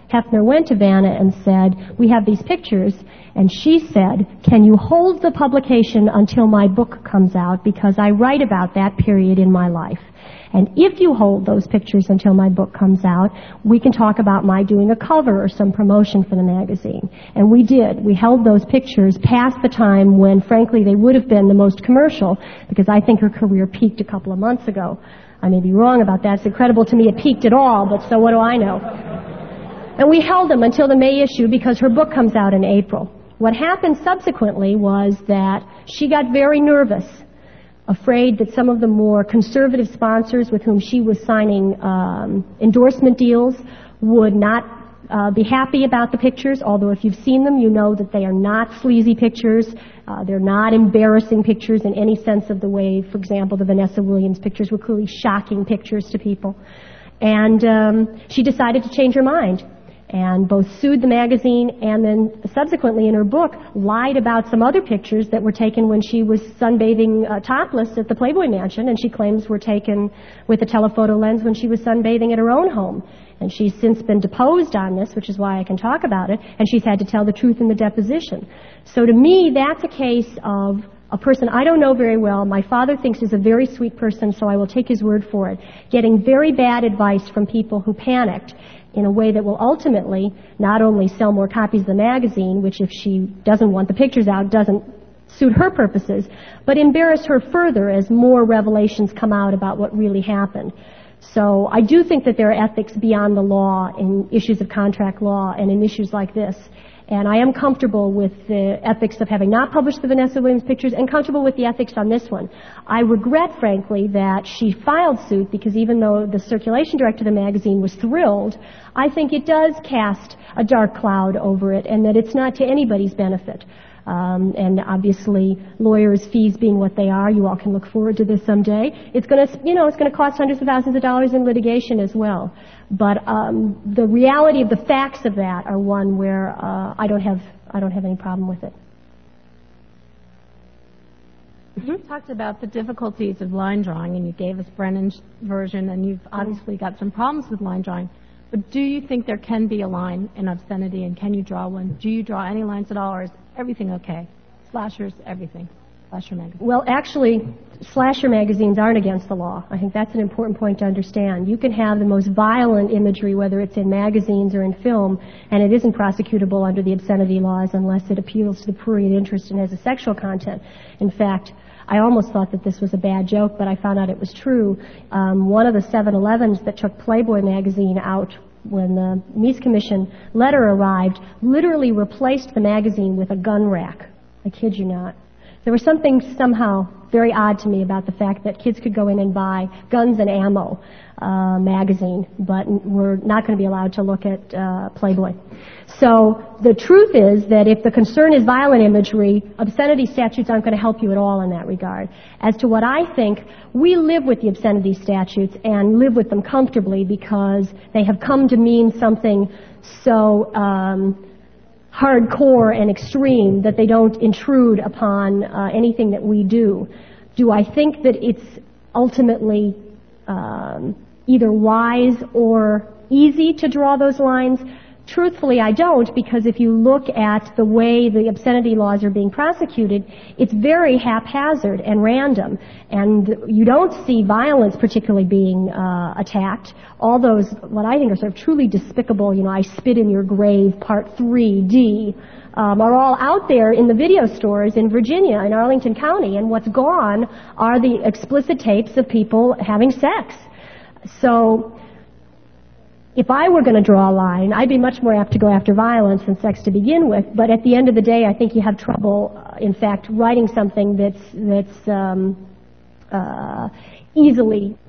Hefner went to Vanna and said, we have these pictures, and she said, can you hold the publication until my book comes out, because I write about that period in my life. And if you hold those pictures until my book comes out, we can talk about my doing a cover or some promotion for the magazine. And we did. We held those pictures past the time when, frankly, they would have been the most commercial, because I think her career peaked a couple of months ago. I may be wrong about that. It's incredible to me it peaked at all, but so what do I know? And we held them until the May issue because her book comes out in April. What happened subsequently was that she got very nervous, afraid that some of the more conservative sponsors with whom she was signing endorsement deals would not be happy about the pictures, although if you've seen them, you know that they are not sleazy pictures. They're not embarrassing pictures in any sense of the way, for example, the Vanessa Williams pictures were clearly shocking pictures to people. And she decided to change her mind, and both sued the magazine and then subsequently in her book lied about some other pictures that were taken when she was sunbathing topless at the Playboy Mansion, and she claims were taken with a telephoto lens when she was sunbathing at her own home. And she's since been deposed on this, which is why I can talk about it, and she's had to tell the truth in the deposition. So to me, that's a case of a person I don't know very well, my father thinks is a very sweet person, so I will take his word for it, getting very bad advice from people who panicked in a way that will ultimately not only sell more copies of the magazine, which if she doesn't want the pictures out doesn't suit her purposes, but embarrass her further as more revelations come out about what really happened. So I do think that there are ethics beyond the law in issues of contract law and in issues like this. And I am comfortable with the ethics of having not published the Vanessa Williams pictures and comfortable with the ethics on this one. I regret, frankly, that she filed suit because even though the circulation director of the magazine was thrilled, I think it does cast a dark cloud over it and that it's not to anybody's benefit. And obviously, lawyers' fees being what they are, you all can look forward to this someday. It's going to, it's going to cost hundreds of thousands of dollars in litigation as well. But the reality of the facts of that are one where I don't have any problem with it. You talked about the difficulties of line drawing, and you gave us Brennan's version, and you've obviously got some problems with line drawing. But do you think there can be a line in obscenity, and can you draw one? Do you draw any lines at all, or is everything okay? Slashers, everything. Slasher magazine. Well, actually, slasher magazines aren't against the law. I think that's an important point to understand. You can have the most violent imagery, whether it's in magazines or in film, and it isn't prosecutable under the obscenity laws unless it appeals to the prurient interest and has a sexual content. In fact, I almost thought that this was a bad joke, but I found out it was true. One of the 7-Elevens that took Playboy magazine out when the Mies Commission letter arrived literally replaced the magazine with a gun rack. I kid you not. There was something somehow very odd to me about the fact that kids could go in and buy Guns and Ammo magazine, but were not going to be allowed to look at Playboy. So the truth is that if the concern is violent imagery, obscenity statutes aren't going to help you at all in that regard. As to what I think, we live with the obscenity statutes and live with them comfortably because they have come to mean something so hardcore and extreme that they don't intrude upon anything that we do. Do I think that it's ultimately either wise or easy to draw those lines? Truthfully, I don't, because if you look at the way the obscenity laws are being prosecuted, it's very haphazard and random, and you don't see violence particularly being attacked. All those, what I think are sort of truly despicable, I spit in your grave, part 3D, are all out there in the video stores in Virginia, in Arlington County, and what's gone are the explicit tapes of people having sex. So if I were going to draw a line, I'd be much more apt to go after violence than sex to begin with. But at the end of the day, I think you have trouble, in fact, writing something that's easily